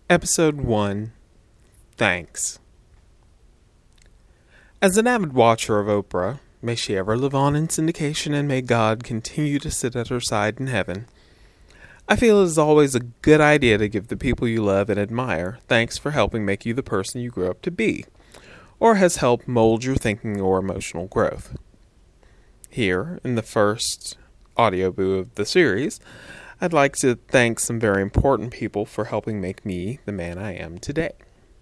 Episode 1, Thanks. As an avid watcher of Oprah, may she ever live on in syndication and may God continue to sit at her side in heaven, I feel it is always a good idea to give the people you love and admire thanks for helping make you the person you grew up to be, or has helped mold your thinking or emotional growth. Here, in the first audio boo of the series, I'd like to thank some very important people for helping make me the man I am today.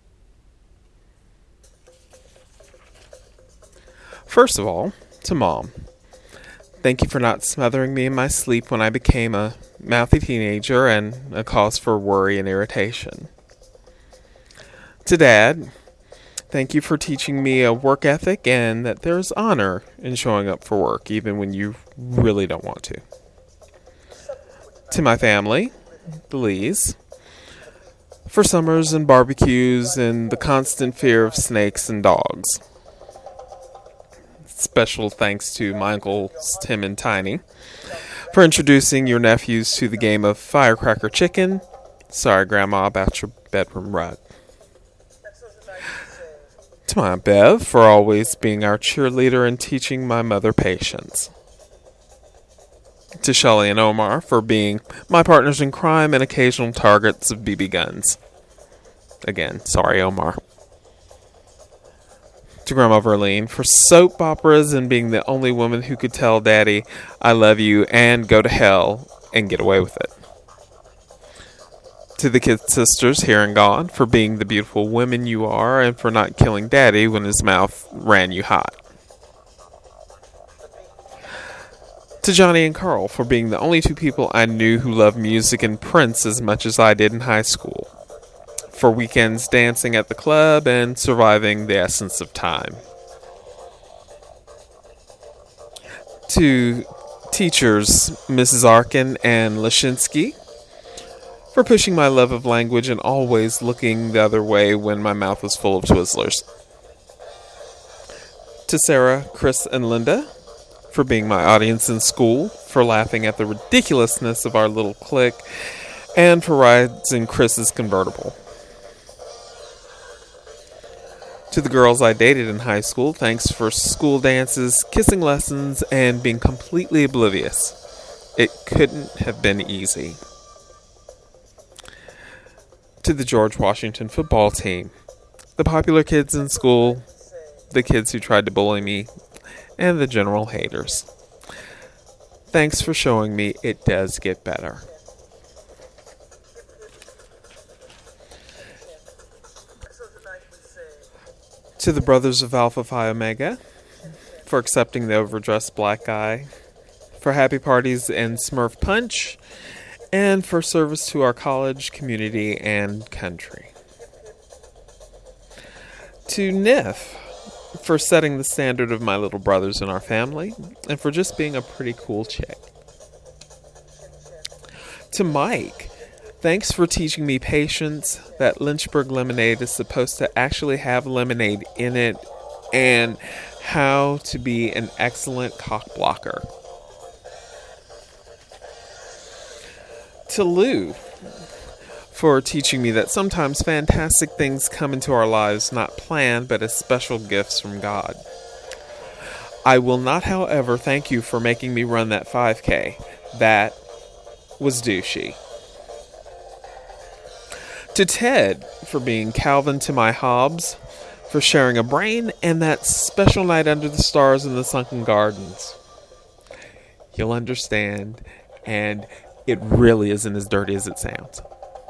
First of all, to Mom. Thank you for not smothering me in my sleep when I became a mouthy teenager and a cause for worry and irritation. To Dad, thank you for teaching me a work ethic and that there's honor in showing up for work even when you really don't want to. To my family, the Lees, for summers and barbecues and the constant fear of snakes and dogs. Special thanks to my uncles Tim and Tiny for introducing your nephews to the game of Firecracker Chicken. Sorry, Grandma, about your bedroom rug. To my Aunt Bev for always being our cheerleader and teaching my mother patience. To Shelley and Omar for being my partners in crime and occasional targets of BB guns. Again, sorry, Omar. To Grandma Verlene for soap operas and being the only woman who could tell Daddy, I love you, and go to hell and get away with it. To the kid sisters here and gone for being the beautiful women you are and for not killing Daddy when his mouth ran you hot. To Johnny and Carl for being the only two people I knew who loved music and Prince as much as I did in high school. For weekends dancing at the club and surviving the essence of time. To teachers, Mrs. Arkin and Lashinsky, for pushing my love of language and always looking the other way when my mouth was full of Twizzlers. To Sarah, Chris, and Linda, for being my audience in school, for laughing at the ridiculousness of our little clique, and for rides in Chris's convertible. To the girls I dated in high school, thanks for school dances, kissing lessons, and being completely oblivious. It couldn't have been easy. To the George Washington football team, the popular kids in school, the kids who tried to bully me, and the general haters. Thanks for showing me it does get better. To the brothers of Alpha Phi Omega, for accepting the overdressed black guy, for happy parties and Smurf Punch, and for service to our college, community, and country. To Nif, for setting the standard of my little brothers in our family, and for just being a pretty cool chick. To Mike, thanks for teaching me patience, that Lynchburg lemonade is supposed to actually have lemonade in it, and how to be an excellent cock blocker. To Lou, for teaching me that sometimes fantastic things come into our lives not planned, but as special gifts from God. I will not, however, thank you for making me run that 5K. That was douchey. To Ted, for being Calvin to my Hobbes, for sharing a brain, and that special night under the stars in the sunken gardens. You'll understand, and it really isn't as dirty as it sounds.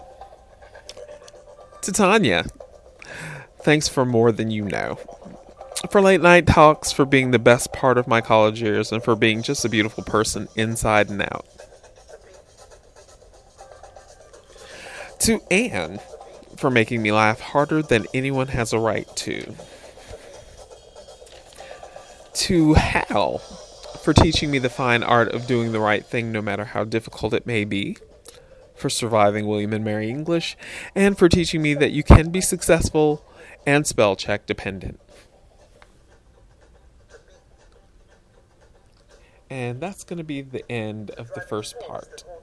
To Tanya, thanks for more than you know. For late night talks, for being the best part of my college years, and for being just a beautiful person inside and out. To Anne, for making me laugh harder than anyone has a right to. To Hal, for teaching me the fine art of doing the right thing no matter how difficult it may be. For surviving William and Mary English, and for teaching me that you can be successful and spell check dependent. And that's going to be the end of the first part.